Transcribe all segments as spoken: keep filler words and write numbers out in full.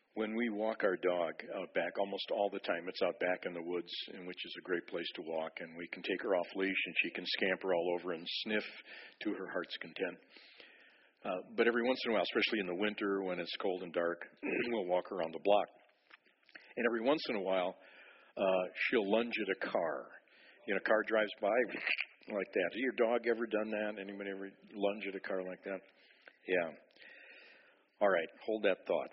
When we walk our dog out back, almost all the time it's out back in the woods, and which is a great place to walk, and we can take her off leash and she can scamper all over and sniff to her heart's content. Uh, but every once in a while, especially in the winter when it's cold and dark, we'll walk around the block. And every once in a while, uh, she'll lunge at a car. You know, a car drives by like that. Has your dog ever done that? Anybody ever lunge at a car like that? Yeah. All right, hold that thought.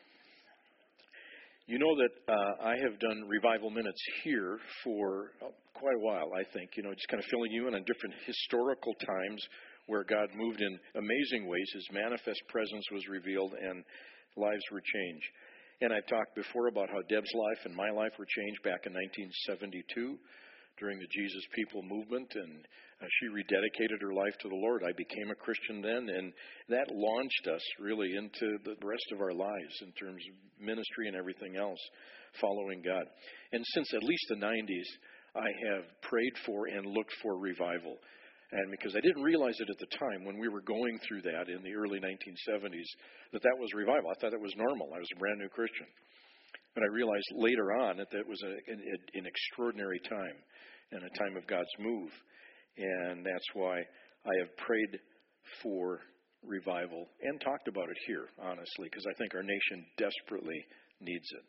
You know that uh, I have done revival minutes here for uh, quite a while, I think, you know, just kind of filling you in on different historical times where God moved in amazing ways. His manifest presence was revealed and lives were changed. And I've talked before about how Deb's life and my life were changed back in nineteen seventy-two during the Jesus People movement, and uh, she rededicated her life to the Lord. I became a Christian then, and that launched us really into the rest of our lives in terms of ministry and everything else, following God. And since at least the nineties, I have prayed for and looked for revival. And because I didn't realize it at the time when we were going through that in the early nineteen seventies, that that was revival. I thought it was normal. I was a brand new Christian. But I realized later on that that was a, an, an extraordinary time and a time of God's move. And that's why I have prayed for revival and talked about it here, honestly, because I think our nation desperately needs it.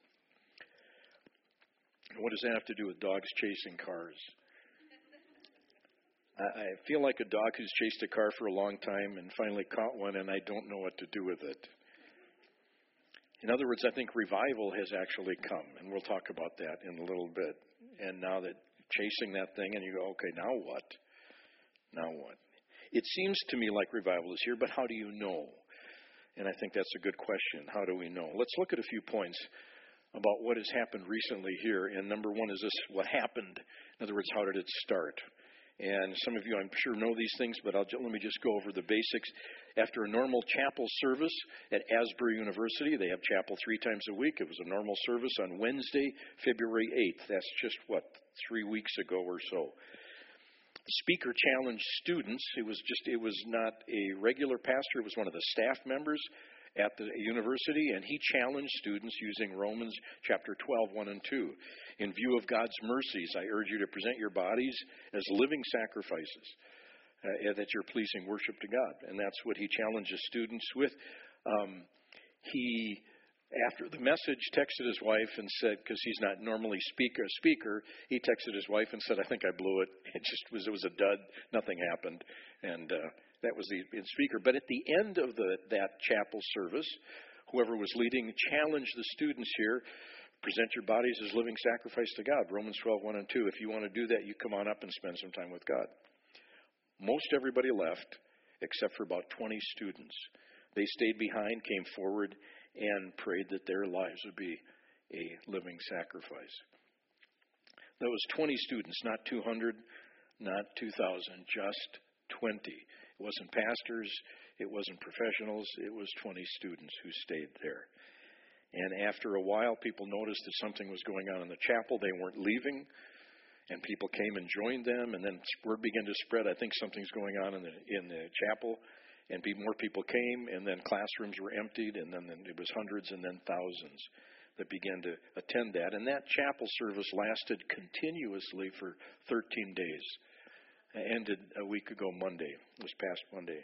What does that have to do with dogs chasing cars? I, I feel like a dog who's chased a car for a long time and finally caught one, and I don't know what to do with it. In other words, I think revival has actually come, and we'll talk about that in a little bit. And now that chasing that thing, and you go, okay, now what? Now what? It seems to me like revival is here, but how do you know? And I think that's a good question. How do we know? Let's look at a few points about what has happened recently here. And number one is this: what happened? In other words, how did it start? And some of you, I'm sure, know these things, but I'll, let me just go over the basics. After a normal chapel service at Asbury University, they have chapel three times a week. It was a normal service on Wednesday, February eighth. That's just, what, three weeks ago or so. The speaker challenged students. It was just, it was not a regular pastor. It was one of the staff members at the university, and he challenged students using Romans chapter twelve, one and two. In view of God's mercies, I urge you to present your bodies as living sacrifices, uh, that you're pleasing worship to God. And that's what he challenges students with. Um, he, after the message, texted his wife and said, because he's not normally speaker, a speaker, he texted his wife and said, I think I blew it. It just was, it was a dud. Nothing happened. And uh, that was the speaker. But at the end of the that chapel service, whoever was leading challenged the students here, present your bodies as living sacrifice to God. Romans twelve, one and two. If you want to do that, you come on up and spend some time with God. Most everybody left, except for about twenty students. They stayed behind, came forward, and prayed that their lives would be a living sacrifice. That was twenty students, not two hundred, not two thousand, just twenty. It wasn't pastors, it wasn't professionals, it was twenty students who stayed there. And after a while, people noticed that something was going on in the chapel. They weren't leaving, and people came and joined them, and then word began to spread. I think something's going on in the in the chapel, and more people came, and then classrooms were emptied, and then it was hundreds and then thousands that began to attend that. And that chapel service lasted continuously for thirteen days. It ended a week ago Monday. It was past Monday.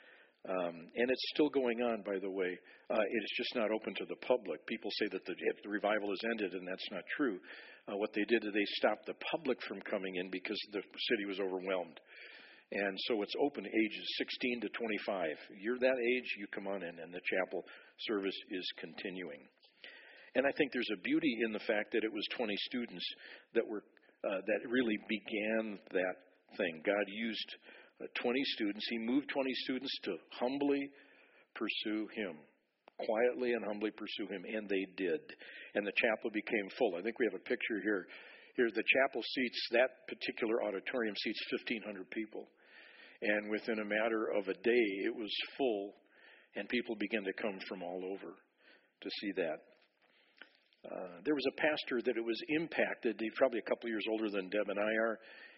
Um, and it's still going on, by the way. Uh, it is just not open to the public. People say that the, the revival has ended, and that's not true. Uh, what they did is they stopped the public from coming in because the city was overwhelmed. And so it's open to ages sixteen to twenty-five. You're that age, you come on in, and the chapel service is continuing. And I think there's a beauty in the fact that it was twenty students that were uh, that really began that thing. God used uh, twenty students. He moved twenty students to humbly pursue Him, quietly and humbly pursue Him, and they did. And the chapel became full. I think we have a picture here. Here, the chapel seats, that particular auditorium seats fifteen hundred people. And within a matter of a day, it was full, and people began to come from all over to see that. Uh, there was a pastor that it was impacted. He's probably a couple years older than Deb and I are.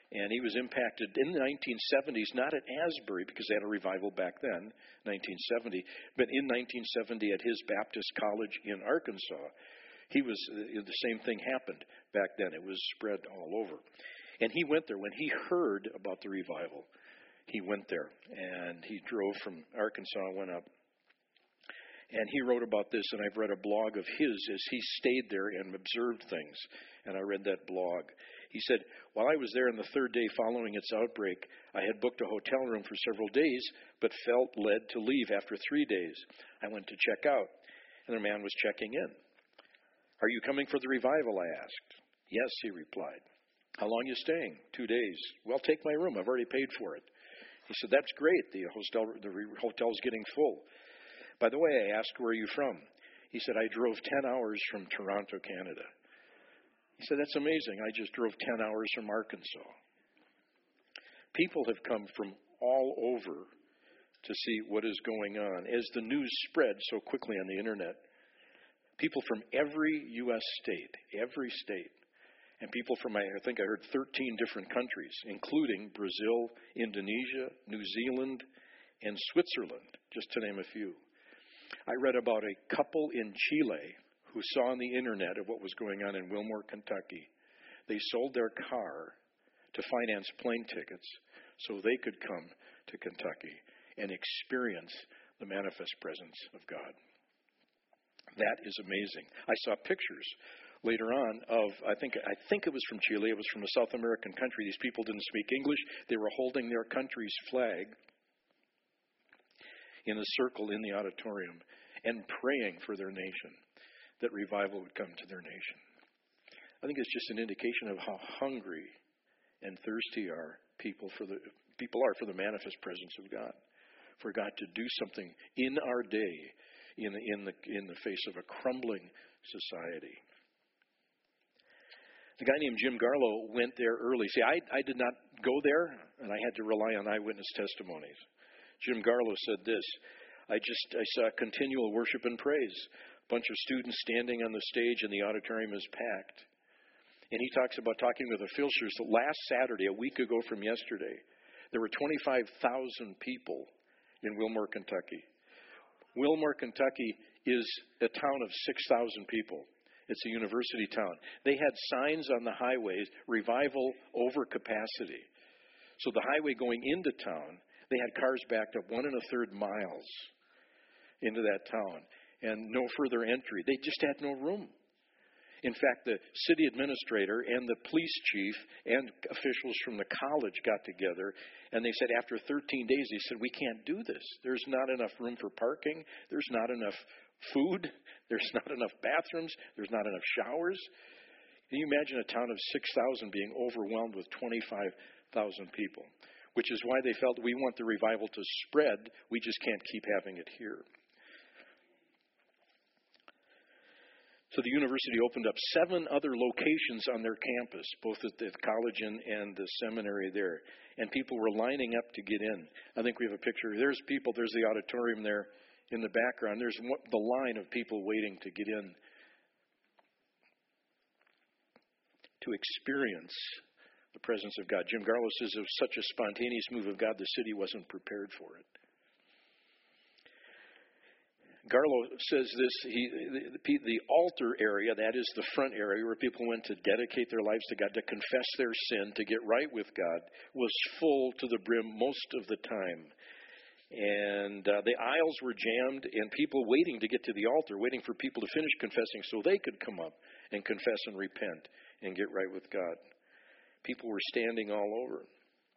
And he was impacted in the nineteen seventies, not at Asbury, because they had a revival back then, nineteen seventy, but in nineteen seventy at his Baptist College in Arkansas. He was, the same thing happened back then. It was spread all over. And he went there. When he heard about the revival, he went there. And he drove from Arkansas, went up. And he wrote about this, and I've read a blog of his as he stayed there and observed things. And I read that blog. He said, while I was there on the third day following its outbreak, I had booked a hotel room for several days, but felt led to leave after three days. I went to check out, and the man was checking in. Are you coming for the revival, I asked. Yes, he replied. How long are you staying? Two days. Well, take my room. I've already paid for it. He said, that's great. The hotel, the hotel's getting full. By the way, I asked, where are you from? He said, I drove ten hours from Toronto, Canada. He said, that's amazing. I just drove ten hours from Arkansas. People have come from all over to see what is going on. As the news spread so quickly on the internet, people from every U S state, every state, and people from, I think I heard thirteen different countries, including Brazil, Indonesia, New Zealand, and Switzerland, just to name a few. I read about a couple in Chile who saw on the internet of what was going on in Wilmore, Kentucky. They sold their car to finance plane tickets so they could come to Kentucky and experience the manifest presence of God. That is amazing. I saw pictures later on of, I think I think it was from Chile, it was from a South American country. These people didn't speak English. They were holding their country's flag in a circle in the auditorium and praying for their nation, that revival would come to their nation. I think it's just an indication of how hungry and thirsty are people for the people are for the manifest presence of God, for God to do something in our day, in the, in the in the face of a crumbling society. The guy named Jim Garlow went there early. See, I I did not go there, and I had to rely on eyewitness testimonies. Jim Garlow said this, I just I saw continual worship and praise. A bunch of students standing on the stage and the auditorium is packed. And he talks about talking with officials that last Saturday, a week ago from yesterday, there were twenty-five thousand people in Wilmore, Kentucky. Wilmore, Kentucky is a town of six thousand people. It's a university town. They had signs on the highways, revival over capacity. So the highway going into town, they had cars backed up one and a third miles into that town and no further entry. They just had no room. In fact, the city administrator and the police chief and officials from the college got together, and they said after thirteen days, they said, we can't do this. There's not enough room for parking. There's not enough food. There's not enough bathrooms. There's not enough showers. Can you imagine a town of six thousand being overwhelmed with twenty-five thousand people? Which is why they felt we want the revival to spread. We just can't keep having it here. So the university opened up seven other locations on their campus, both at the college and, and the seminary there. And people were lining up to get in. I think we have a picture. There's people, there's the auditorium there in the background. There's the line of people waiting to get in to experience the presence of God. Jim Garlow says it was such a spontaneous move of God, the city wasn't prepared for it. Garlow says this, he, the, the altar area, that is the front area where people went to dedicate their lives to God, to confess their sin, to get right with God, was full to the brim most of the time. And uh, the aisles were jammed and people waiting to get to the altar, waiting for people to finish confessing so they could come up and confess and repent and get right with God. People were standing all over.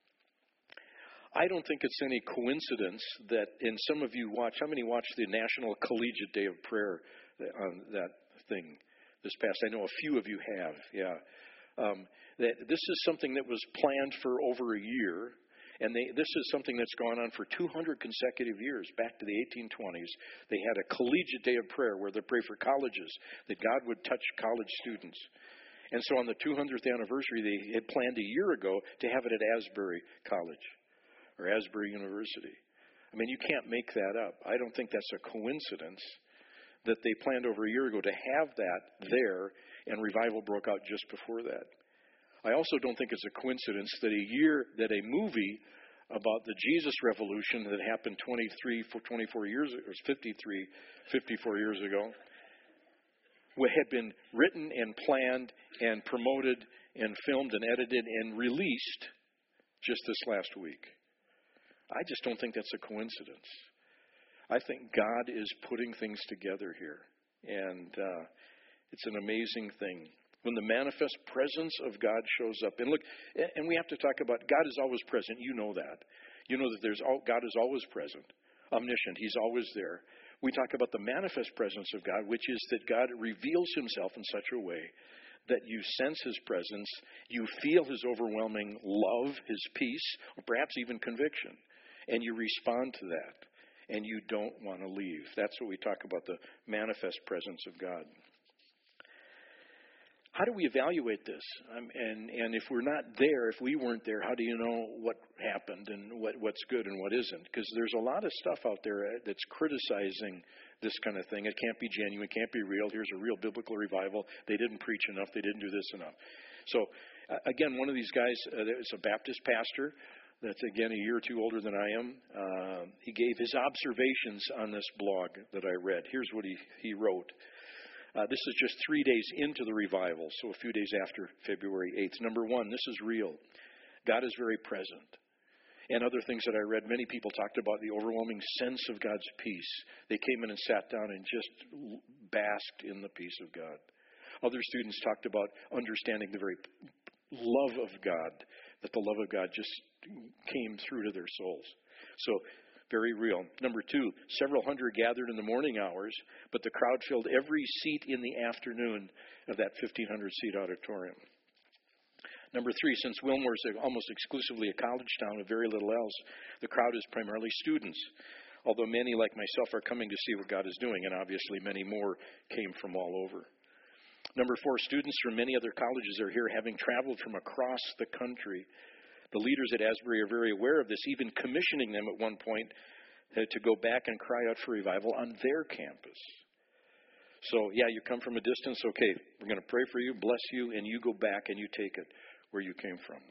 I don't think it's any coincidence that, and some of you watch, how many watched the National Collegiate Day of Prayer on that thing this past? I know a few of you have, yeah. Um, that this is something that was planned for over a year, and they, this is something that's gone on for two hundred consecutive years, back to the eighteen twenties. They had a Collegiate Day of Prayer where they pray for colleges, that God would touch college students. And so on the two hundredth anniversary, they had planned a year ago to have it at Asbury College. Or Asbury University. I mean, you can't make that up. I don't think that's a coincidence that they planned over a year ago to have that there, and revival broke out just before that. I also don't think it's a coincidence that a year, that a movie about the Jesus Revolution that happened twenty-three, twenty-four years, or fifty-three, fifty-four years ago, had been written and planned and promoted and filmed and edited and released just this last week. I just don't think that's a coincidence. I think God is putting things together here, and uh, it's an amazing thing. When the manifest presence of God shows up, and look, and we have to talk about God is always present. You know that. You know that there's all, God is always present, omniscient. He's always there. We talk about the manifest presence of God, which is that God reveals himself in such a way that you sense his presence, you feel his overwhelming love, his peace, or perhaps even conviction, and you respond to that, and you don't want to leave. That's what we talk about, the manifest presence of God. How do we evaluate this? Um, and, and if we're not there, if we weren't there, how do you know what happened and what, what's good and what isn't? Because there's a lot of stuff out there that's criticizing this kind of thing. It can't be genuine, it can't be real. Here's a real biblical revival. They didn't preach enough. They didn't do this enough. So, uh, again, one of these guys uh, is a Baptist pastor that's, again, a year or two older than I am. Uh, he gave his observations on this blog that I read. Here's what he, he wrote. Uh, this is just three days into the revival, so a few days after February eighth. Number one, this is real. God is very present. And other things that I read, many people talked about the overwhelming sense of God's peace. They came in and sat down and just basked in the peace of God. Other students talked about understanding the very love of God, that the love of God just came through to their souls. So, very real. Number two, several hundred gathered in the morning hours, but the crowd filled every seat in the afternoon of that fifteen hundred seat auditorium. Number three, since Wilmore is almost exclusively a college town with very little else, the crowd is primarily students, although many like myself are coming to see what God is doing, and obviously many more came from all over. Number four, students from many other colleges are here, having traveled from across the country. The leaders at Asbury are very aware of this, even commissioning them at one point uh, to go back and cry out for revival on their campus. So, yeah, you come from a distance, okay, we're going to pray for you, bless you, and you go back and you take it where you came from.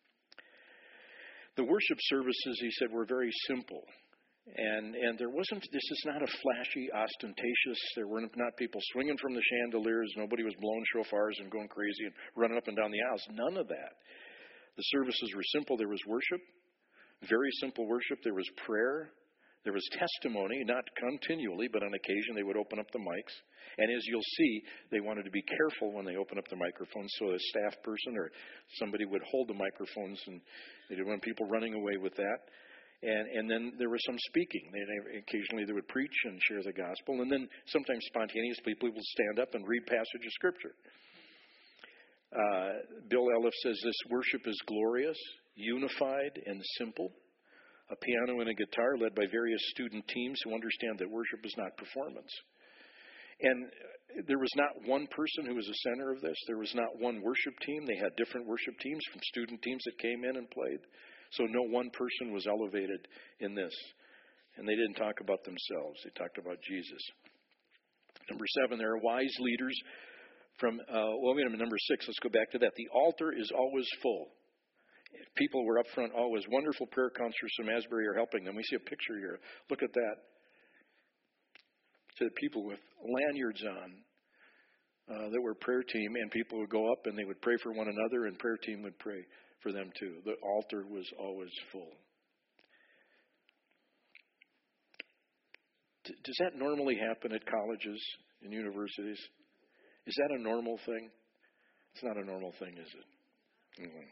The worship services, he said, were very simple. And and there wasn't, this is not a flashy, ostentatious, there were not people swinging from the chandeliers, nobody was blowing shofars and going crazy and running up and down the aisles, none of that. The services were simple. There was worship, very simple worship. There was prayer. There was testimony, not continually, but on occasion they would open up the mics. And as you'll see, they wanted to be careful when they opened up the microphones, so a staff person or somebody would hold the microphones, and they didn't want people running away with that. And and then there was some speaking. They, they, occasionally they would preach and share the gospel. And then sometimes spontaneously people would stand up and read passage of Scripture. Uh, Bill Elliff says this worship is glorious, unified, and simple. A piano and a guitar led by various student teams who understand that worship is not performance. And there was not one person who was the center of this. There was not one worship team. They had different worship teams from student teams that came in and played. So no one person was elevated in this. And they didn't talk about themselves. They talked about Jesus. Number seven, there are wise leaders. From, uh, well, wait a minute, number six, let's go back to that. The altar is always full. People were up front always. Wonderful prayer counselors from Asbury are helping them. We see a picture here. Look at that. To the people with lanyards on uh, that were prayer team, and people would go up and they would pray for one another, and prayer team would pray for them too. The altar was always full. D- does that normally happen at colleges and universities? Is that a normal thing? It's not a normal thing, is it? Mm-hmm.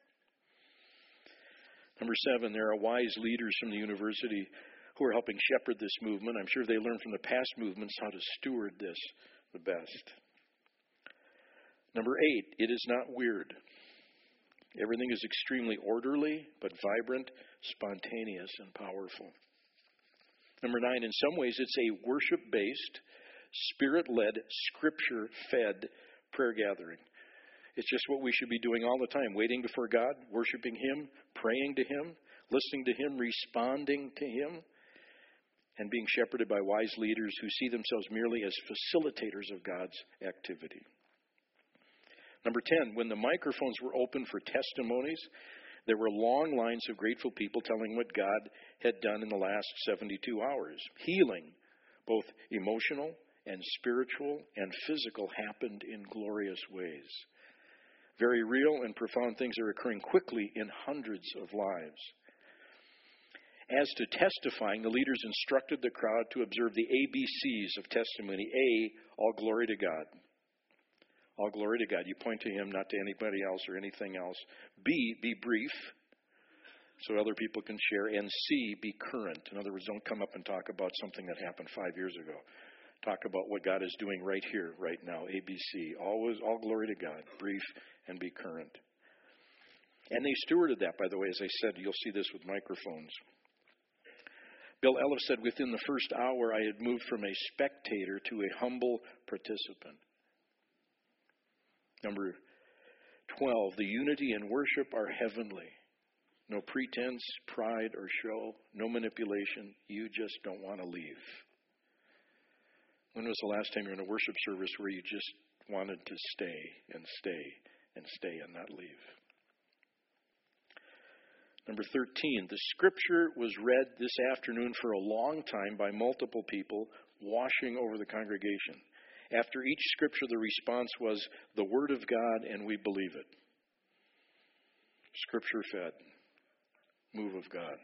Number seven, there are wise leaders from the university who are helping shepherd this movement. I'm sure they learned from the past movements how to steward this the best. Number eight, it is not weird. Everything is extremely orderly, but vibrant, spontaneous, and powerful. Number nine, in some ways, it's a worship-based, Spirit-led, Scripture-fed prayer gathering. It's just what we should be doing all the time, waiting before God, worshiping Him, praying to Him, listening to Him, responding to Him, and being shepherded by wise leaders who see themselves merely as facilitators of God's activity. Number ten, when the microphones were open for testimonies, there were long lines of grateful people telling what God had done in the last seventy-two hours. Healing, both emotional and spiritual and physical, happened in glorious ways. Very real and profound things are occurring quickly in hundreds of lives. As to testifying, the leaders instructed the crowd to observe the A B Cs of testimony. A, all glory to God. All glory to God. You point to Him, not to anybody else or anything else. B, be brief, so other people can share. And C, be current. In other words, don't come up and talk about something that happened five years ago. Talk about what God is doing right here, right now. A B C. Always, all glory to God. Brief and be current. And they stewarded that, by the way. As I said, you'll see this with microphones. Bill Ellis said, within the first hour, I had moved from a spectator to a humble participant. Number twelve, the unity and worship are heavenly. No pretense, pride, or show. No manipulation. You just don't want to leave. When was the last time you were in a worship service where you just wanted to stay and stay and stay and not leave? Number thirteen, the scripture was read this afternoon for a long time by multiple people, washing over the congregation. After each scripture, the response was, the Word of God, and we believe it. Scripture fed. Move of God.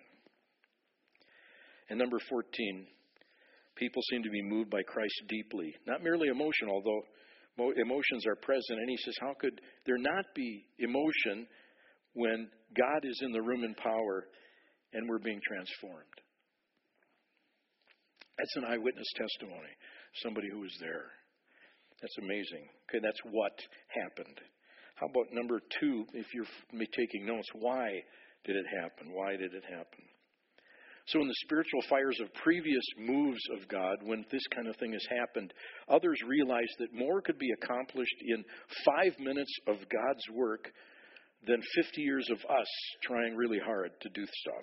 And number fourteen, people seem to be moved by Christ deeply. Not merely emotion, although emotions are present. And he says, how could there not be emotion when God is in the room in power and we're being transformed? That's an eyewitness testimony. Somebody who was there. That's amazing. Okay, that's what happened. How about number two, if you're taking notes, why did it happen? Why did it happen? So in the spiritual fires of previous moves of God, when this kind of thing has happened, others realized that more could be accomplished in five minutes of God's work than fifty years of us trying really hard to do stuff.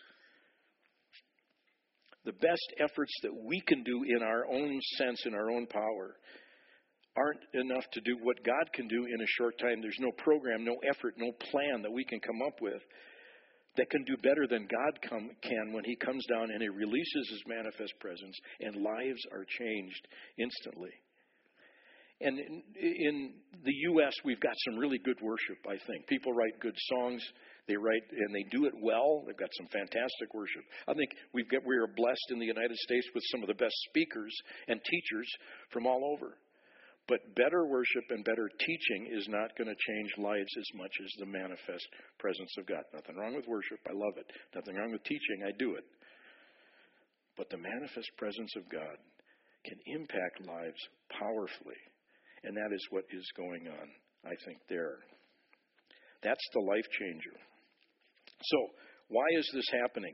The best efforts that we can do in our own sense, in our own power, aren't enough to do what God can do in a short time. There's no program, no effort, no plan that we can come up with that can do better than God come, can when He comes down and He releases His manifest presence and lives are changed instantly. And in, in the U S, we've got some really good worship, I think. People write good songs. They write, and they do it well. They've got some fantastic worship. I think we've got, we are blessed in the United States with some of the best speakers and teachers from all over. But better worship and better teaching is not going to change lives as much as the manifest presence of God. Nothing wrong with worship. I love it. Nothing wrong with teaching. I do it. But the manifest presence of God can impact lives powerfully. And that is what is going on, I think, there. That's the life changer. So, why is this happening?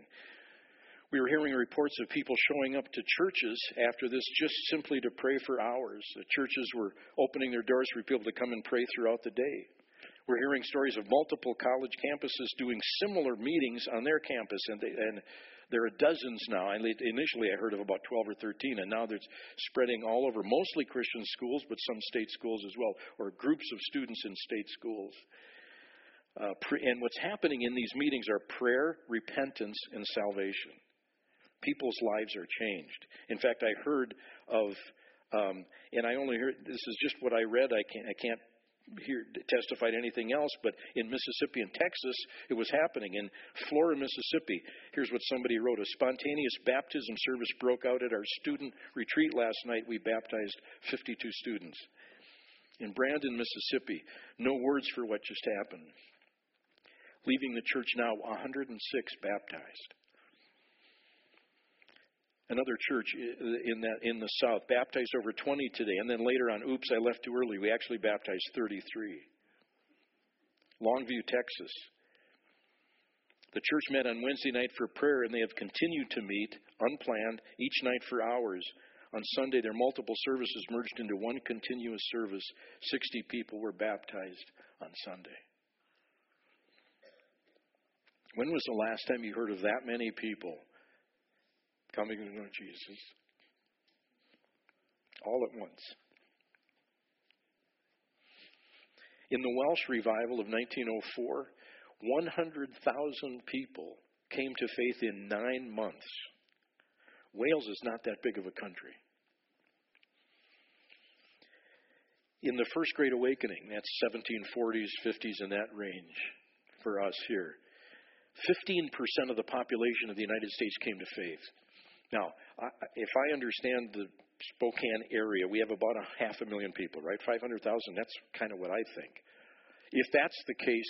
We were hearing reports of people showing up to churches after this just simply to pray for hours. The churches were opening their doors for people to come and pray throughout the day. We're hearing stories of multiple college campuses doing similar meetings on their campus, and, they, and there are dozens now. Initially, I heard of about twelve or thirteen, and now they're spreading all over, mostly Christian schools, but some state schools as well, or groups of students in state schools. Uh, pre- and what's happening in these meetings are prayer, repentance, and salvation. People's lives are changed. In fact, I heard of, um, and I only heard, this is just what I read, I can't, I can't hear, testify to anything else, but in Mississippi and Texas, it was happening. In Flora, Mississippi, here's what somebody wrote. A spontaneous baptism service broke out at our student retreat last night. We baptized fifty-two students. In Brandon, Mississippi, no words for what just happened. Leaving the church now, one hundred six baptized. Another church in that in the south baptized over twenty today, and then later on, oops, I left too early. We actually baptized thirty-three. Longview, Texas. The church met on Wednesday night for prayer, and they have continued to meet unplanned each night for hours. On Sunday, their multiple services merged into one continuous service. Sixty people were baptized on Sunday. When was the last time you heard of that many people coming to know Jesus all at once? In the Welsh revival of nineteen oh four, one hundred thousand people came to faith in nine months. Wales is not that big of a country. In the First Great Awakening, that's seventeen forties, fifties, in that range for us here, fifteen percent of the population of the United States came to faith. Now, if I understand the Spokane area, we have about a half a million people, right? five hundred thousand, that's kind of what I think. If that's the case,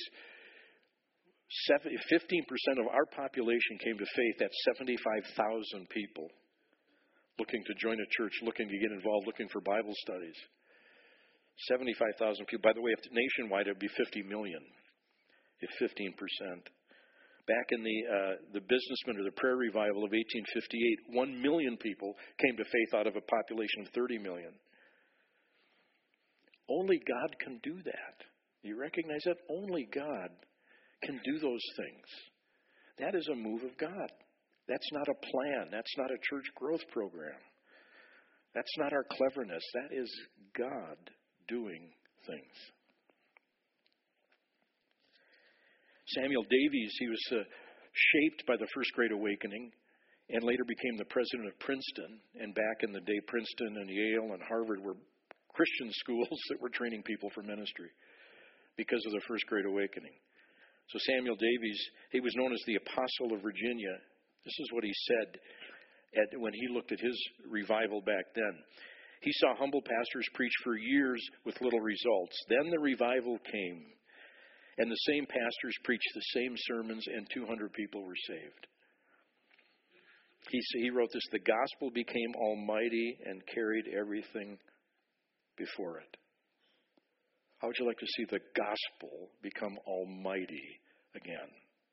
fifteen percent of our population came to faith. That's seventy-five thousand people looking to join a church, looking to get involved, looking for Bible studies. seventy-five thousand people. By the way, if nationwide, it would be fifty million, if fifteen percent. Back in the uh, the businessman or the prayer revival of eighteen fifty-eight, one million people came to faith out of a population of thirty million. Only God can do that. You recognize that? Only God can do those things. That is a move of God. That's not a plan. That's not a church growth program. That's not our cleverness. That is God doing things. Samuel Davies, he was uh, shaped by the First Great Awakening and later became the president of Princeton. And back in the day, Princeton and Yale and Harvard were Christian schools that were training people for ministry because of the First Great Awakening. So Samuel Davies, he was known as the Apostle of Virginia. This is what he said at, when he looked at his revival back then. He saw humble pastors preach for years with little results. Then the revival came, and the same pastors preached the same sermons, and two hundred people were saved. He, he wrote this, the gospel became almighty and carried everything before it. How would you like to see the gospel become almighty again?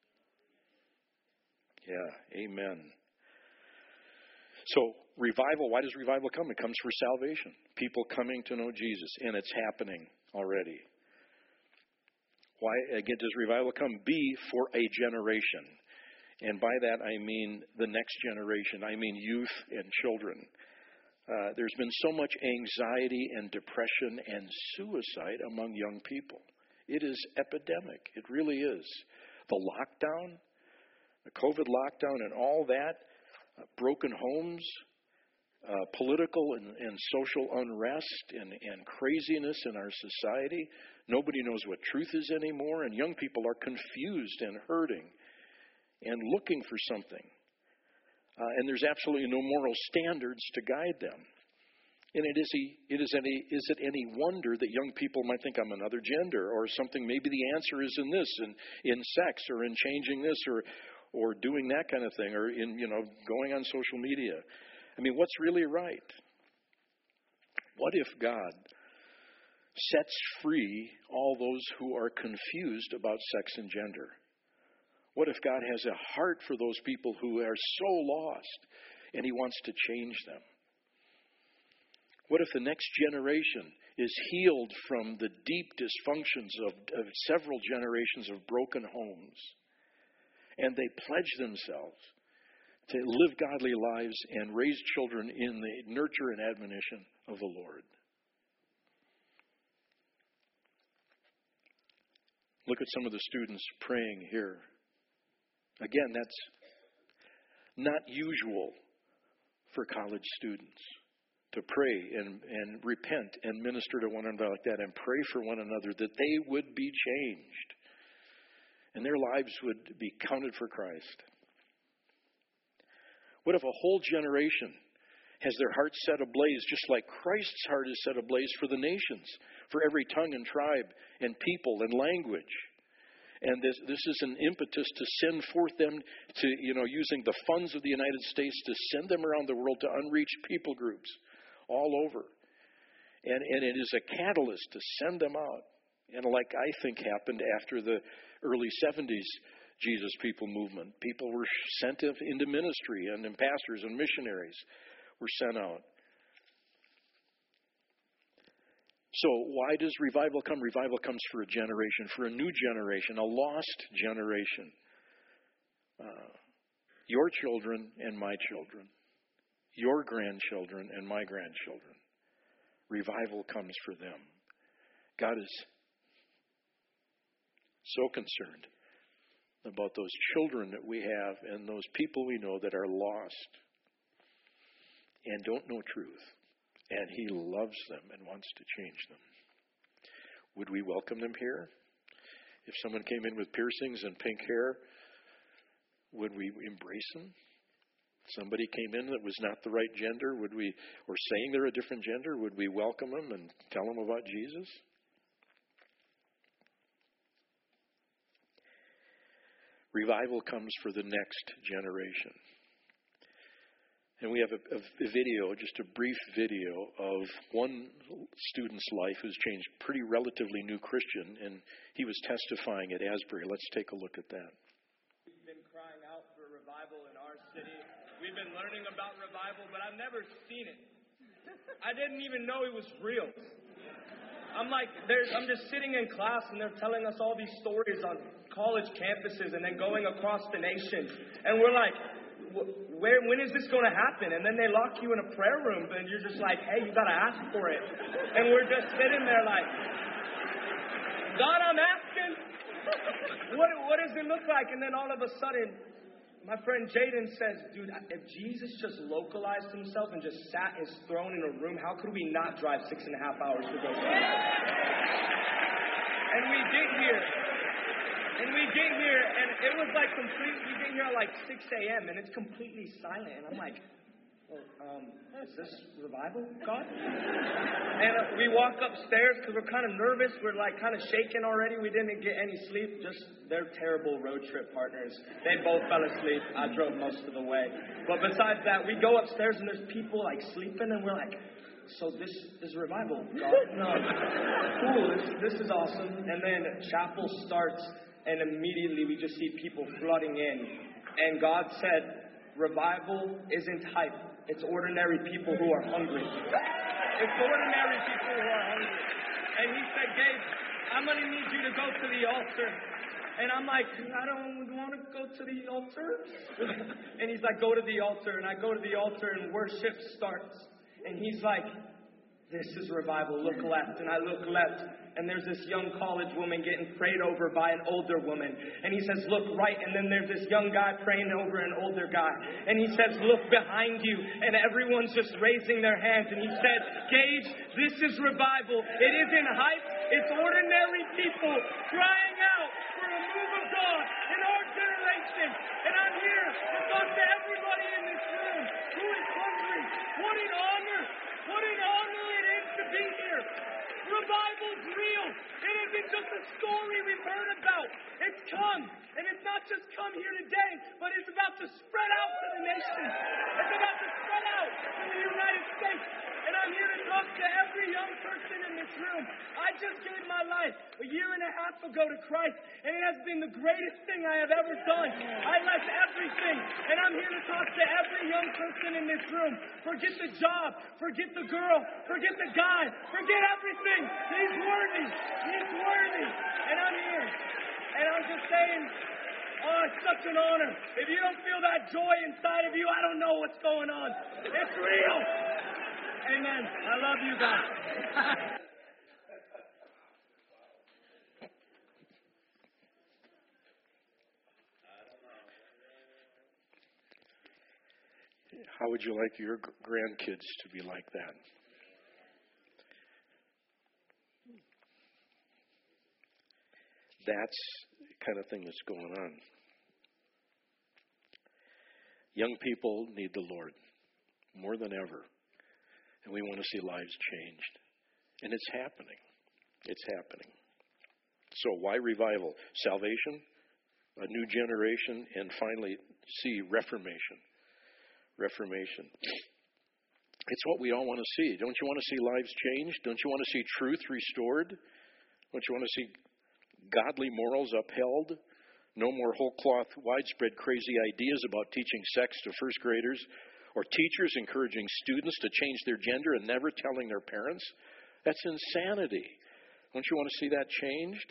Yeah, amen. So, revival, why does revival come? It comes for salvation. People coming to know Jesus, and it's happening already. Why, again, does revival come? B, for a generation. And by that I mean the next generation. I mean youth and children. Uh, there's been so much anxiety and depression and suicide among young people. It is epidemic. It really is. The lockdown, the COVID lockdown and all that, uh, broken homes, uh, political and, and social unrest and, and craziness in our society. Nobody knows what truth is anymore, and young people are confused and hurting and looking for something. Uh, and there's absolutely no moral standards to guide them. And it is, it is, any, is it any wonder that young people might think I'm another gender or something? Maybe the answer is in this, in, in sex, or in changing this, or or doing that kind of thing, or in, you know, going on social media. I mean, what's really right? What if God sets free all those who are confused about sex and gender? What if God has a heart for those people who are so lost and He wants to change them? What if the next generation is healed from the deep dysfunctions of, of several generations of broken homes, and they pledge themselves to live godly lives and raise children in the nurture and admonition of the Lord? Look at some of the students praying here. Again, that's not usual for college students to pray and, and repent and minister to one another like that and pray for one another that they would be changed and their lives would be counted for Christ. What if a whole generation has their heart set ablaze just like Christ's heart is set ablaze for the nations, for every tongue and tribe and people and language? And this this is an impetus to send forth them to, you know, using the funds of the United States to send them around the world to unreached people groups all over. And, and it is a catalyst to send them out. And like I think happened after the early seventies Jesus People movement, people were sent into ministry, and then pastors and missionaries were sent out. So why does revival come? Revival comes for a generation, for a new generation, a lost generation. Uh, your children and my children. Your grandchildren and my grandchildren. Revival comes for them. God is so concerned about those children that we have and those people we know that are lost and don't know truth. And He loves them and wants to change them. Would we welcome them here? If someone came in with piercings and pink hair, would we embrace them? Somebody came in that was not the right gender, would we, or saying they're a different gender, would we welcome them and tell them about Jesus? Revival comes for the next generation. And we have a, a, a video, just a brief video of one student's life who's changed, pretty relatively new Christian, and he was testifying at Asbury. Let's take a look at that. We've been crying out for revival in our city. We've been learning about revival, but I've never seen it. I didn't even know it was real. I'm like, there's, I'm just sitting in class and they're telling us all these stories on college campuses and then going across the nation. And we're like, where, when is this going to happen? And then they lock you in a prayer room and you're just like, hey, you got to ask for it. And we're just sitting there like, God, I'm asking. What, what does it look like? And then all of a sudden, my friend Jaden says, dude, if Jesus just localized himself and just sat his throne in a room, how could we not drive six and a half hours to go see him? And we get here. And we get here, and it was like complete, we get here at like six a.m., and it's completely silent. And I'm like, well, um, is this revival, God? And uh, we walk upstairs because we're kind of nervous. We're like kind of shaking already. We didn't get any sleep. Just, they're terrible road trip partners. They both fell asleep. I drove most of the way. But besides that, we go upstairs, and there's people like sleeping, and we're like, so this is revival, God? No. Cool, this, this is awesome. And then chapel starts. And immediately we just see people flooding in. And God said, revival isn't hype. It's ordinary people who are hungry. It's ordinary people who are hungry. And He said, Gabe, I'm going to need you to go to the altar. And I'm like, I don't want to go to the altar. And He's like, go to the altar. And I go to the altar and worship starts. And He's like, this is revival. Look left. And I look left. And there's this young college woman getting prayed over by an older woman. And He says, look right. And then there's this young guy praying over an older guy. And He says, look behind you. And everyone's just raising their hands. And He said, Gage, this is revival. It isn't hype. It's ordinary people crying out for a move of God in our generation. And I'm here to talk to everybody in this room who is hungry. What an honor. What an honor it is to be here. Revival's real. It isn't just a story we've heard about. It's come. And it's not just come here today, but it's about to spread out to the nation. It's about to spread out to the United States. And I'm here to talk to every young person in this room. I just gave my life a year and a half ago to Christ, and it has been the greatest thing I have ever done. I left everything, and I'm here to talk to every young person in this room. Forget the job, forget the girl, forget the guy, forget everything. He's worthy. He's worthy. And I'm here. And I'm just saying, oh, it's such an honor. If you don't feel that joy inside of you, I don't know what's going on. It's real. Amen. I love you guys. How would you like your grandkids to be like that? That's the kind of thing that's going on. Young people need the Lord more than ever. And we want to see lives changed. And it's happening. It's happening. So why revival? Salvation, a new generation, and finally, see, reformation. Reformation. It's what we all want to see. Don't you want to see lives changed? Don't you want to see truth restored? Don't you want to see godly morals upheld? No more whole cloth, widespread crazy ideas about teaching sex to first graders, or teachers encouraging students to change their gender and never telling their parents. That's insanity. Don't you want to see that changed?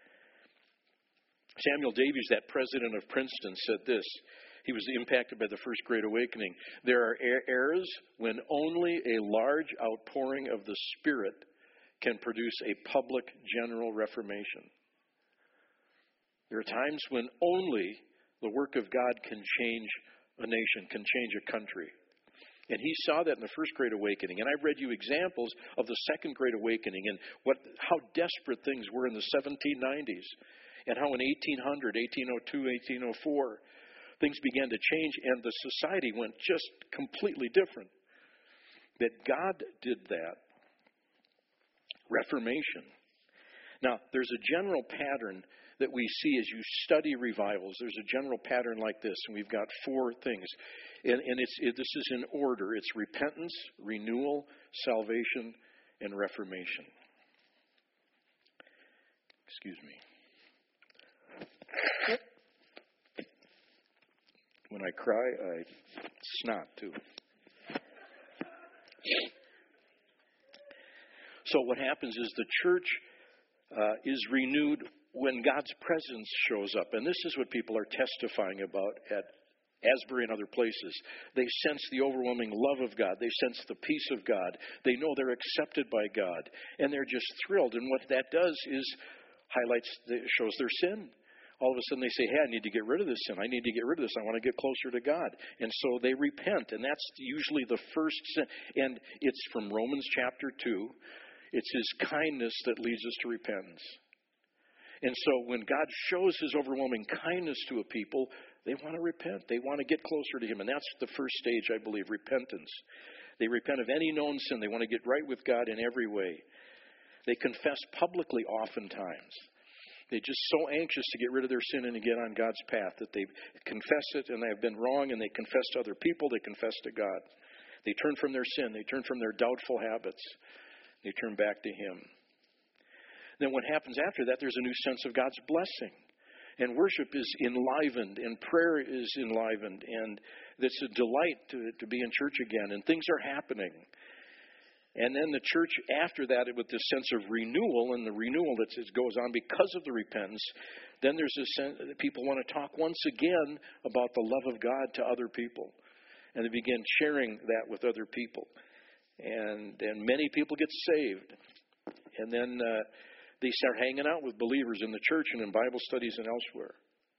Samuel Davies, that president of Princeton, said this. He was impacted by the First Great Awakening. There are eras when only a large outpouring of the Spirit can produce a public general reformation. There are times when only the work of God can change a nation, can change a country. And he saw that in the First Great Awakening. And I've read you examples of the Second Great Awakening and what how desperate things were in the seventeen nineties. And how in eighteen hundred, eighteen oh two, eighteen oh four, things began to change and the society went just completely different. That God did that. Reformation. Now, there's a general pattern that we see as you study revivals. There's a general pattern like this, and we've got four things. And, and it's, it, this is in order. It's repentance, renewal, salvation, and reformation. Excuse me. When I cry, I snot too. So what happens is the church uh, is renewed when God's presence shows up. And this is what people are testifying about at Asbury and other places. They sense the overwhelming love of God. They sense the peace of God. They know they're accepted by God. And they're just thrilled. And what that does is highlights, shows their sin. All of a sudden they say, hey, I need to get rid of this sin. I need to get rid of this. I want to get closer to God. And so they repent. And that's usually the first sin. And it's from Romans chapter two. It's his kindness that leads us to repentance. And so when God shows his overwhelming kindness to a people, they want to repent. They want to get closer to him. And that's the first stage, I believe, repentance. They repent of any known sin. They want to get right with God in every way. They confess publicly oftentimes. They're just so anxious to get rid of their sin and to get on God's path that they confess it and they have been wrong, and they confess to other people. They confess to God. They turn from their sin. They turn from their doubtful habits. They turn back to him. Then what happens after that, there's a new sense of God's blessing. And worship is enlivened, and prayer is enlivened, and it's a delight to, to be in church again, and things are happening. And then the church after that, with this sense of renewal, and the renewal that goes on because of the repentance, then there's a sense that people want to talk once again about the love of God to other people. And they begin sharing that with other people. And, and many people get saved. And then uh, they start hanging out with believers in the church and in Bible studies and elsewhere.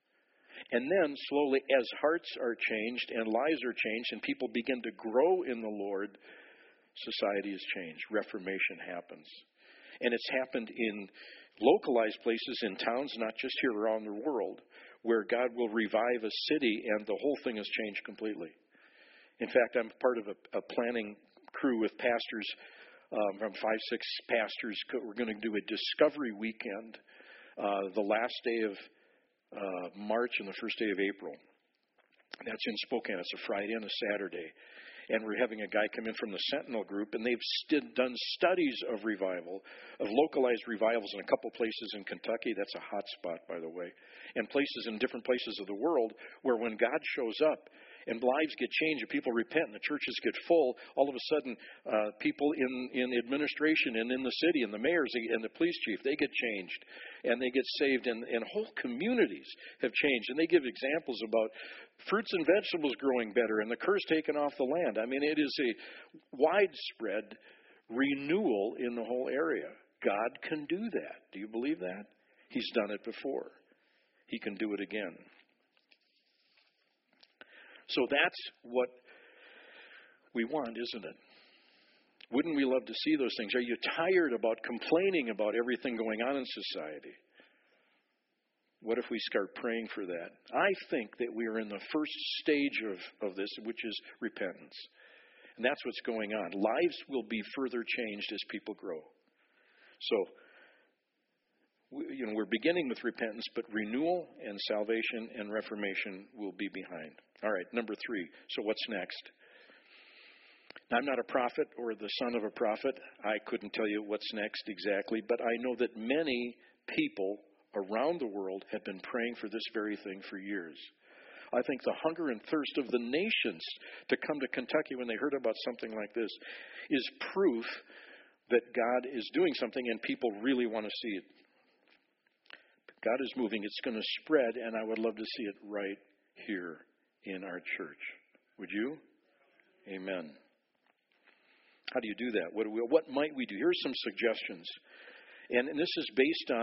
And then slowly, as hearts are changed and lives are changed and people begin to grow in the Lord, society has changed. Reformation happens. And it's happened in localized places in towns, not just here, around the world, where God will revive a city and the whole thing has changed completely. In fact, I'm part of a, a planning crew with pastors um, from five, six pastors. We're going to do a discovery weekend uh, the last day of uh, March and the first day of April. That's in Spokane. It's a Friday and a Saturday. And we're having a guy come in from the Sentinel Group, and they've st- done studies of revival, of localized revivals in a couple places in Kentucky. That's a hot spot, by the way. And places in different places of the world where when God shows up and lives get changed and people repent and the churches get full, all of a sudden uh, people in, in administration and in the city and the mayors and the police chief, they get changed and they get saved, and, and whole communities have changed. And they give examples about fruits and vegetables growing better and the curse taken off the land. I mean, it is a widespread renewal in the whole area. God can do that. Do you believe that? He's done it before. He can do it again. So that's what we want, isn't it? Wouldn't we love to see those things? Are you tired about complaining about everything going on in society? What if we start praying for that? I think that we are in the first stage of, of this, which is repentance. And that's what's going on. Lives will be further changed as people grow. So, we, you know, we're beginning with repentance, but renewal and salvation and reformation will be behind. All right, number three. So what's next? Now, I'm not a prophet or the son of a prophet. I couldn't tell you what's next exactly, but I know that many people around the world have been praying for this very thing for years. I think the hunger and thirst of the nations to come to Kentucky when they heard about something like this is proof that God is doing something and people really want to see it. God is moving. It's going to spread, and I would love to see it right here in our church. Would you? Amen. How do you do that? What, do we, what might we do? Here are some suggestions. And, and this is based on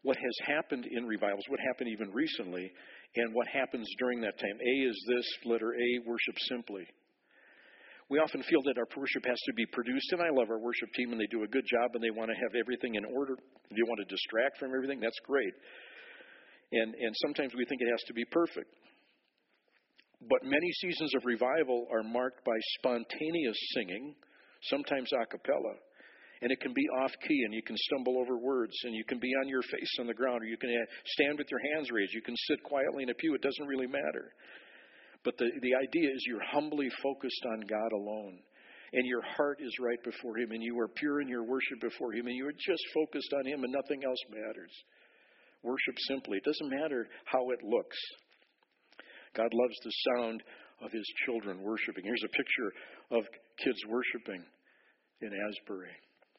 what has happened in revivals, what happened even recently, and what happens during that time. A is this, letter A, worship simply. We often feel that our worship has to be produced, and I love our worship team, and they do a good job, and they want to have everything in order. If you want to distract from everything, that's great. And, and sometimes we think it has to be perfect. But many seasons of revival are marked by spontaneous singing, sometimes a cappella. And it can be off-key, and you can stumble over words, and you can be on your face on the ground, or you can stand with your hands raised. You can sit quietly in a pew. It doesn't really matter. But the, the idea is you're humbly focused on God alone, and your heart is right before Him, and you are pure in your worship before Him, and you are just focused on Him, and nothing else matters. Worship simply. It doesn't matter how it looks. God loves the sound of His children worshiping. Here's a picture of kids worshiping in Asbury.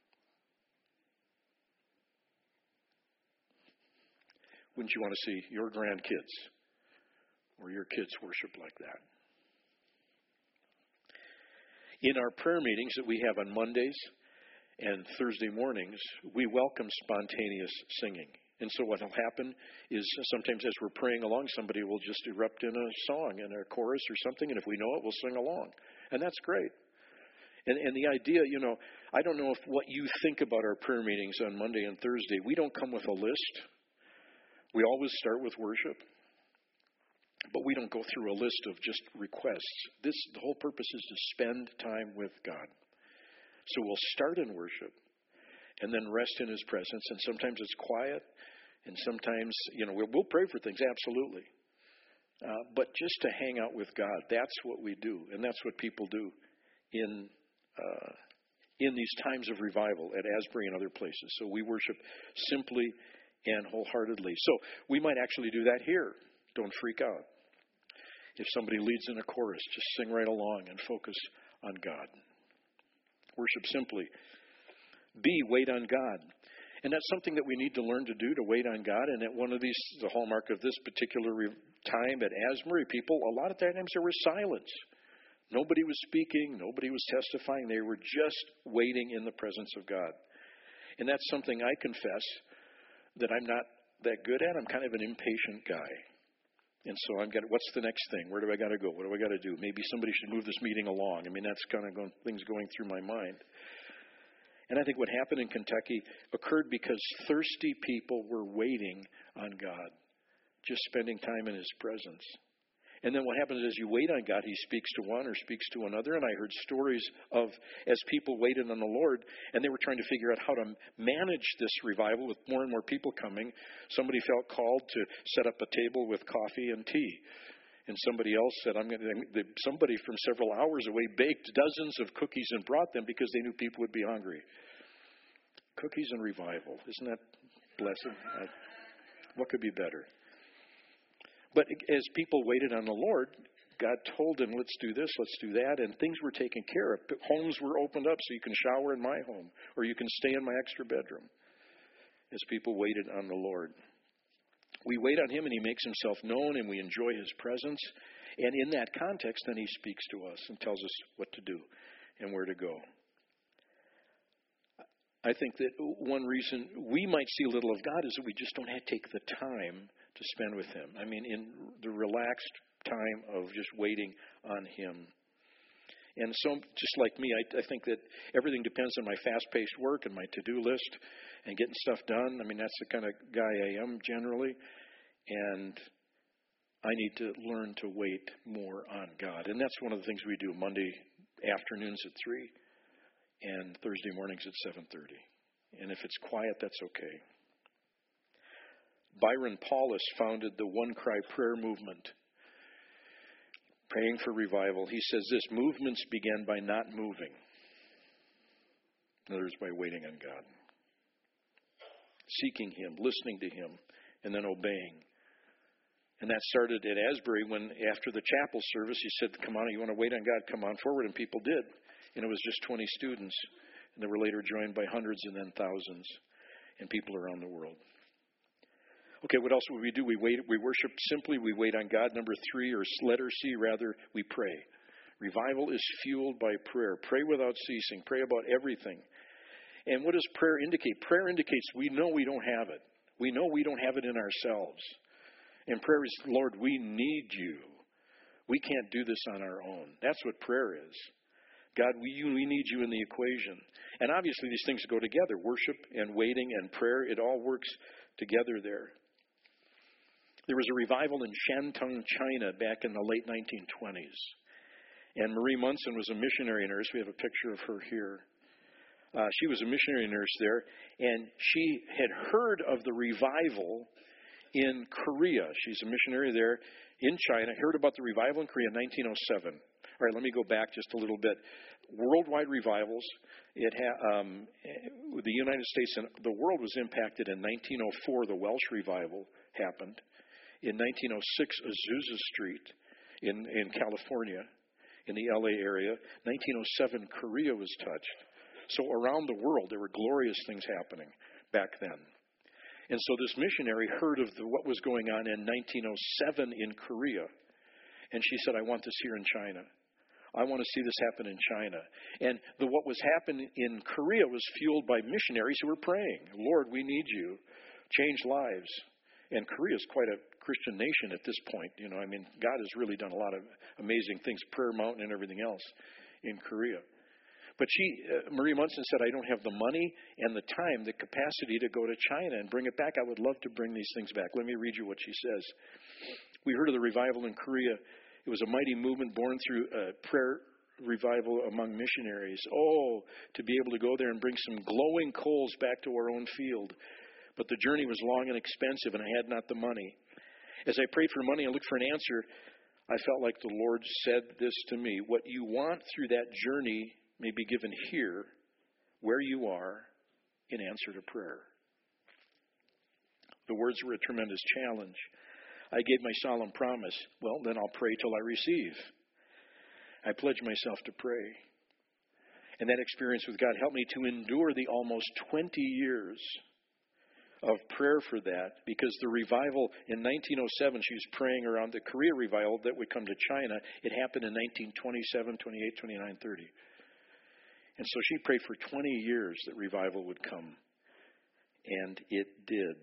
Wouldn't you want to see your grandkids or your kids worship like that? In our prayer meetings that we have on Mondays and Thursday mornings, we welcome spontaneous singing. And so what will happen is sometimes as we're praying along, somebody will just erupt in a song, in a chorus or something, and if we know it, we'll sing along. And that's great. And, and the idea, you know, I don't know if what you think about our prayer meetings on Monday and Thursday. We don't come with a list. We always start with worship. But we don't go through a list of just requests. This, the whole purpose is to spend time with God. So we'll start in worship and then rest in His presence. And sometimes it's quiet, and sometimes, you know, we'll, we'll pray for things, absolutely. Uh, but just to hang out with God, that's what we do, and that's what people do in uh, in these times of revival at Asbury and other places. So we worship simply and wholeheartedly. So we might actually do that here. Don't freak out. If somebody leads in a chorus, just sing right along and focus on God. Worship simply. B, wait on God. And that's something that we need to learn to do, to wait on God. And at one of these, the hallmark of this particular re- time at Asbury, people, a lot of times there was silence. Nobody was speaking. Nobody was testifying. They were just waiting in the presence of God. And that's something I confess that I'm not that good at. I'm kind of an impatient guy. And so I'm got, what's the next thing? Where do I got to go? What do I got to do? Maybe somebody should move this meeting along. I mean, that's kind of going, things going through my mind. And I think what happened in Kentucky occurred because thirsty people were waiting on God, just spending time in His presence. And then what happens is you wait on God, He speaks to one or speaks to another. And I heard stories of as people waited on the Lord and they were trying to figure out how to manage this revival with more and more people coming. Somebody felt called to set up a table with coffee and tea. And somebody else said, I'm going to, somebody from several hours away baked dozens of cookies and brought them because they knew people would be hungry. Cookies and revival. Isn't that blessed? Uh, what could be better? But as people waited on the Lord, God told them, let's do this, let's do that, and things were taken care of. Homes were opened up so you can shower in my home, or you can stay in my extra bedroom as people waited on the Lord. We wait on Him, and He makes Himself known, and we enjoy His presence. And in that context, then He speaks to us and tells us what to do and where to go. I think that one reason we might see little of God is that we just don't have to take the time to spend with Him. I mean, in the relaxed time of just waiting on Him. And so, just like me, I, I think that everything depends on my fast-paced work and my to-do list and getting stuff done. I mean, that's the kind of guy I am generally. And I need to learn to wait more on God. And that's one of the things we do Monday afternoons at three and Thursday mornings at seven thirty. And if it's quiet, that's okay. Byron Paulus founded the One Cry prayer movement, praying for revival. He says this, movements begin by not moving. In other words, by waiting on God. Seeking Him, listening to Him, and then obeying. And that started at Asbury when after the chapel service, he said, come on, you want to wait on God, come on forward. And people did. And it was just twenty students. And they were later joined by hundreds and then thousands and people around the world. Okay, what else would we do? We wait. We worship simply. We wait on God. Number three, or letter C, rather, we pray. Revival is fueled by prayer. Pray without ceasing. Pray about everything. And what does prayer indicate? Prayer indicates we know we don't have it. We know we don't have it in ourselves. And prayer is, Lord, we need you. We can't do this on our own. That's what prayer is. God, we, you, we need you in the equation. And obviously these things go together. Worship and waiting and prayer, it all works together there. There was a revival in Shantung, China back in the late nineteen twenties. And Marie Munson was a missionary nurse. We have a picture of her here. Uh, she was a missionary nurse there. And she had heard of the revival in Korea. She's a missionary there in China. Heard about the revival in Korea in nineteen oh seven. All right, let me go back just a little bit. Worldwide revivals. It ha- um, the United States and the world was impacted in nineteen oh four. The Welsh revival happened. In nineteen oh six, Azusa Street in, in California, in the L A area. nineteen oh seven, Korea was touched. So around the world, there were glorious things happening back then. And so this missionary heard of the, what was going on in nineteen oh seven in Korea. And she said, I want this here in China. I want to see this happen in China. And the, what was happening in Korea was fueled by missionaries who were praying, Lord, we need you. Change lives. And Korea is quite a Christian nation at this point. You know, I mean, God has really done a lot of amazing things, Prayer Mountain and everything else in Korea. But she, uh, Marie Munson said, I don't have the money and the time, the capacity to go to China and bring it back. I would love to bring these things back. Let me read you what she says. We heard of the revival in Korea. It was a mighty movement born through uh, prayer revival among missionaries. Oh, to be able to go there and bring some glowing coals back to our own field. But the journey was long and expensive, and I had not the money. As I prayed for money and looked for an answer, I felt like the Lord said this to me. What you want through that journey may be given here, where you are, in answer to prayer. The words were a tremendous challenge. I gave my solemn promise. Well, then I'll pray till I receive. I pledged myself to pray. And that experience with God helped me to endure the almost twenty years of prayer for that, because the revival in nineteen oh seven, she was praying around the Korea revival that would come to China. It happened in nineteen twenty-seven, twenty-eight, twenty-nine, thirty. And so she prayed for twenty years that revival would come. And it did.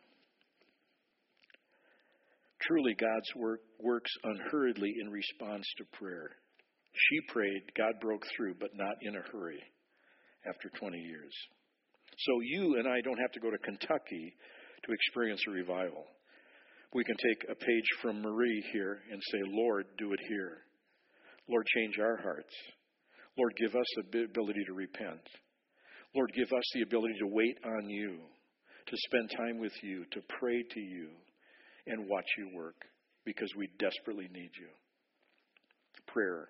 Truly, God's work works unhurriedly in response to prayer. She prayed, God broke through, but not in a hurry after twenty years. So you and I don't have to go to Kentucky to experience a revival. We can take a page from Marie here and say, Lord, do it here. Lord, change our hearts. Lord, give us the ability to repent. Lord, give us the ability to wait on you, to spend time with you, to pray to you, and watch you work, because we desperately need you. Prayer.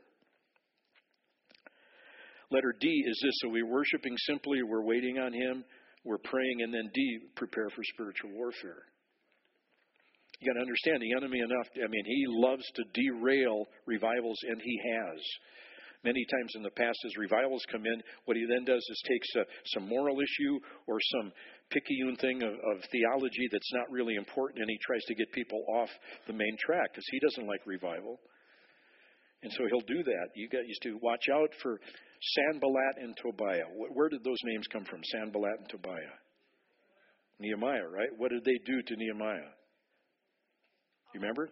Letter D is this. So we're worshiping simply, we're waiting on him, we're praying, and then D, prepare for spiritual warfare. You got to understand the enemy enough. I mean, he loves to derail revivals, and he has. Many times in the past, as revivals come in, what he then does is takes a, some moral issue or some picayune thing of, of theology that's not really important, and he tries to get people off the main track because he doesn't like revival. And so he'll do that. You got used to watch out for Sanballat and Tobiah. Where did those names come from, Sanballat and Tobiah? Nehemiah, right? What did they do to Nehemiah? You remember?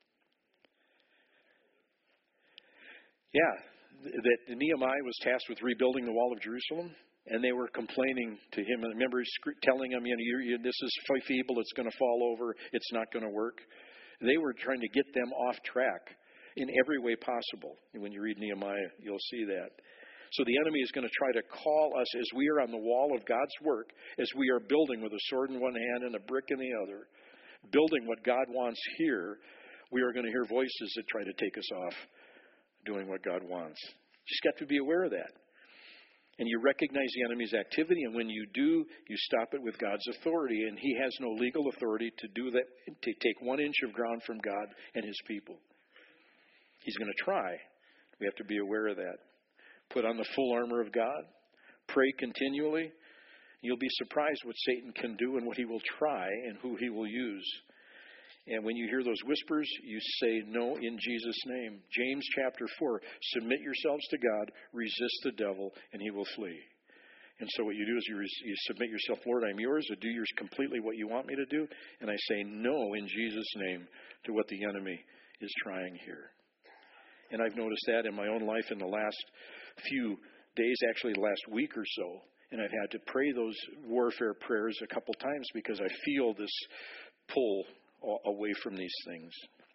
Yeah, that Nehemiah was tasked with rebuilding the wall of Jerusalem, and they were complaining to him. And remember, telling him, you know, you're, you, this is feeble, it's going to fall over, it's not going to work. They were trying to get them off track in every way possible. And when you read Nehemiah, you'll see that. So the enemy is going to try to call us as we are on the wall of God's work, as we are building with a sword in one hand and a brick in the other, building what God wants here. We are going to hear voices that try to take us off doing what God wants. Just got to be aware of that. And you recognize the enemy's activity, and when you do, you stop it with God's authority. And he has no legal authority to do that, to take one inch of ground from God and his people. He's going to try. We have to be aware of that. Put on the full armor of God. Pray continually. You'll be surprised what Satan can do and what he will try and who he will use. And when you hear those whispers, you say no in Jesus' name. James chapter four, submit yourselves to God, resist the devil, and he will flee. And so what you do is you, res- you submit yourself, Lord, I'm yours, or do yours completely what you want me to do. And I say no in Jesus' name to what the enemy is trying here. And I've noticed that in my own life in the last few days, actually the last week or so. And I've had to pray those warfare prayers a couple times because I feel this pull away from these things.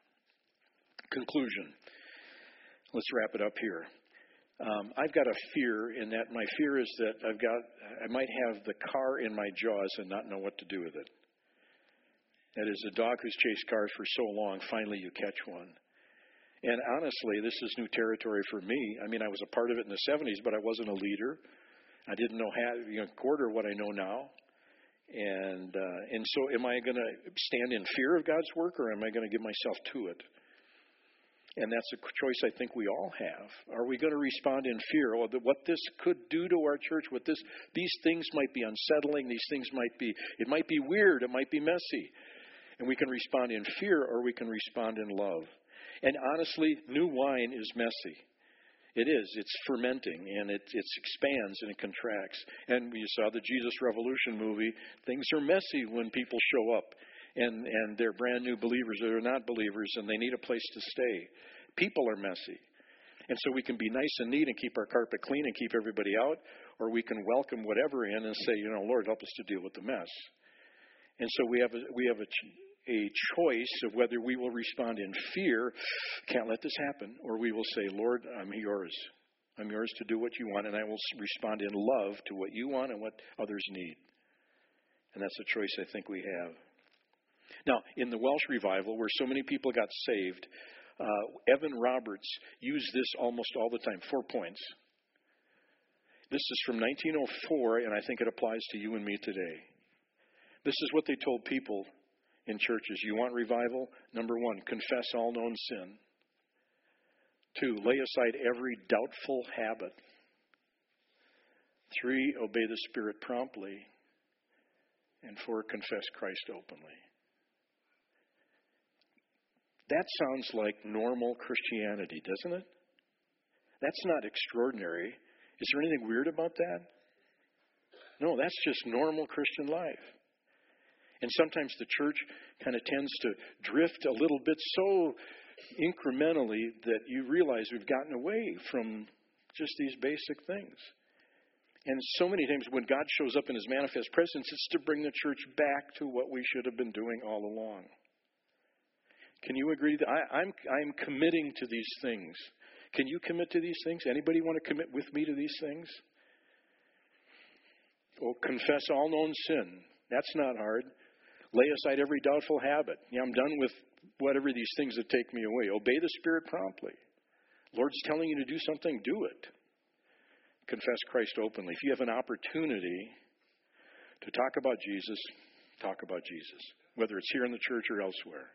Conclusion. Let's wrap it up here. Um, I've got a fear in that my fear is that I've got I might have the car in my jaws and not know what to do with it. That is, a dog who's chased cars for so long, finally you catch one. And honestly, this is new territory for me. I mean, I was a part of it in the seventies, but I wasn't a leader. I didn't know half, you know, a quarter of what I know now. And uh, and so am I going to stand in fear of God's work, or am I going to give myself to it? And that's a choice I think we all have. Are we going to respond in fear? Oh, what this could do to our church, what this, these things might be unsettling, these things might be, it might be weird, it might be messy. And we can respond in fear, or we can respond in love. And honestly, new wine is messy. It is. It's fermenting, and it, it expands and it contracts. And you saw the Jesus Revolution movie. Things are messy when people show up. And, and they're brand new believers or they're not believers, and they need a place to stay. People are messy. And so we can be nice and neat and keep our carpet clean and keep everybody out, or we can welcome whatever in and say, you know, Lord, help us to deal with the mess. And so we have a, we have a, a choice of whether we will respond in fear, can't let this happen, or we will say, Lord, I'm yours. I'm yours to do what you want, and I will respond in love to what you want and what others need. And that's a choice I think we have. Now, in the Welsh revival, where so many people got saved, uh, Evan Roberts used this almost all the time. Four points. This is from nineteen oh four, and I think it applies to you and me today. This is what they told people in churches. You want revival? Number one, confess all known sin. Two, lay aside every doubtful habit. Three, obey the Spirit promptly. And four, confess Christ openly. That sounds like normal Christianity, doesn't it? That's not extraordinary. Is there anything weird about that? No, that's just normal Christian life. And sometimes the church kind of tends to drift a little bit so incrementally that you realize we've gotten away from just these basic things. And so many times when God shows up in his manifest presence, it's to bring the church back to what we should have been doing all along. Can you agree that I, I'm I'm committing to these things? Can you commit to these things? Anybody want to commit with me to these things? Oh, confess all known sin. That's not hard. Lay aside every doubtful habit. Yeah, I'm done with whatever these things that take me away. Obey the Spirit promptly. Lord's telling you to do something, do it. Confess Christ openly. If you have an opportunity to talk about Jesus, talk about Jesus, whether it's here in the church or elsewhere.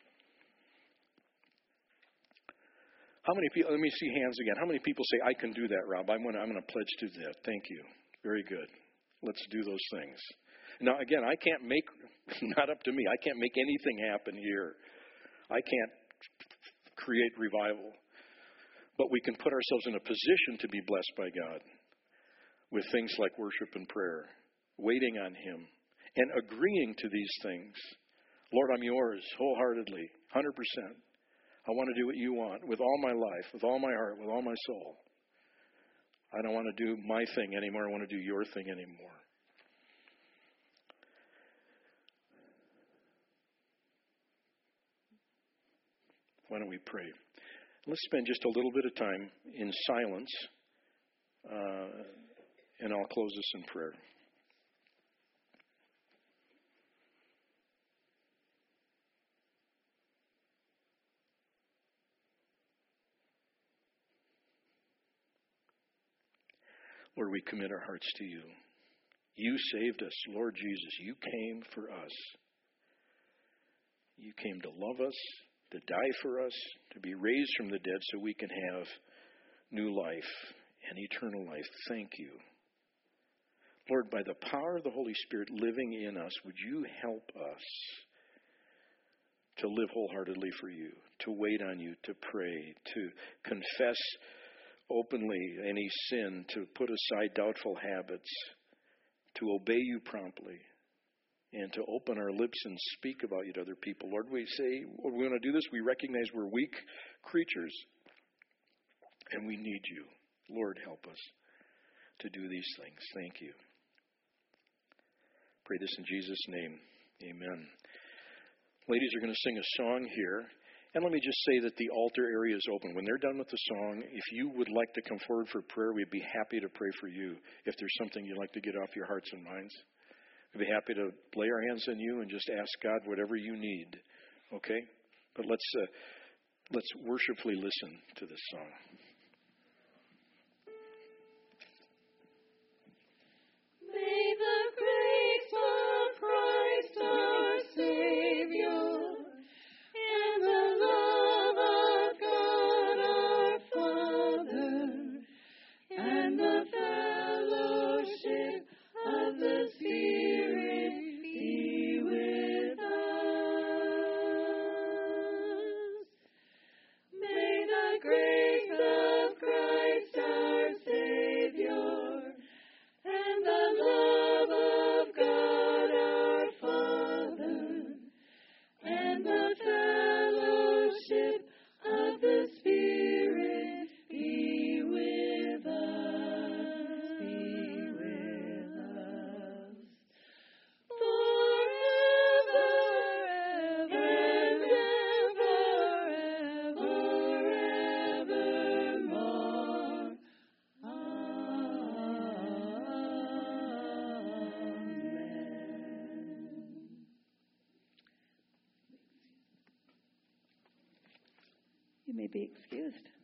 How many people, let me see hands again. How many people say, I can do that, Rob? I'm going to, I'm going to pledge to that. Thank you. Very good. Let's do those things. Now, again, I can't make, not up to me, I can't make anything happen here. I can't create revival. But we can put ourselves in a position to be blessed by God with things like worship and prayer, waiting on him, and agreeing to these things. Lord, I'm yours wholeheartedly, one hundred percent. I want to do what you want with all my life, with all my heart, with all my soul. I don't want to do my thing anymore. I want to do your thing anymore. Why don't we pray? Let's spend just a little bit of time in silence, uh, and I'll close this in prayer. Lord, we commit our hearts to you. You saved us, Lord Jesus. You came for us. You came to love us, to die for us, to be raised from the dead so we can have new life and eternal life. Thank you. Lord, by the power of the Holy Spirit living in us, would you help us to live wholeheartedly for you, to wait on you, to pray, to confess openly any sin, to put aside doubtful habits, to obey you promptly, and to open our lips and speak about you to other people. Lord, we say, Lord, we want to do this. We recognize we're weak creatures, and we need you. Lord, help us to do these things. Thank you. Pray this in Jesus' name. Amen. Ladies are going to sing a song here. And let me just say that the altar area is open. When they're done with the song, if you would like to come forward for prayer, we'd be happy to pray for you. If there's something you'd like to get off your hearts and minds, we'd be happy to lay our hands on you and just ask God whatever you need. Okay? But let's uh, let's worshipfully listen to this song. May the grace of Christ our Savior and the love of God our Father and the fellowship of the Spirit be with us. May the grace of Christ our Savior and the love of God our Father and the fellowship of the Spirit be with us, be with us forever and ever, forevermore. Amen. You may be excused.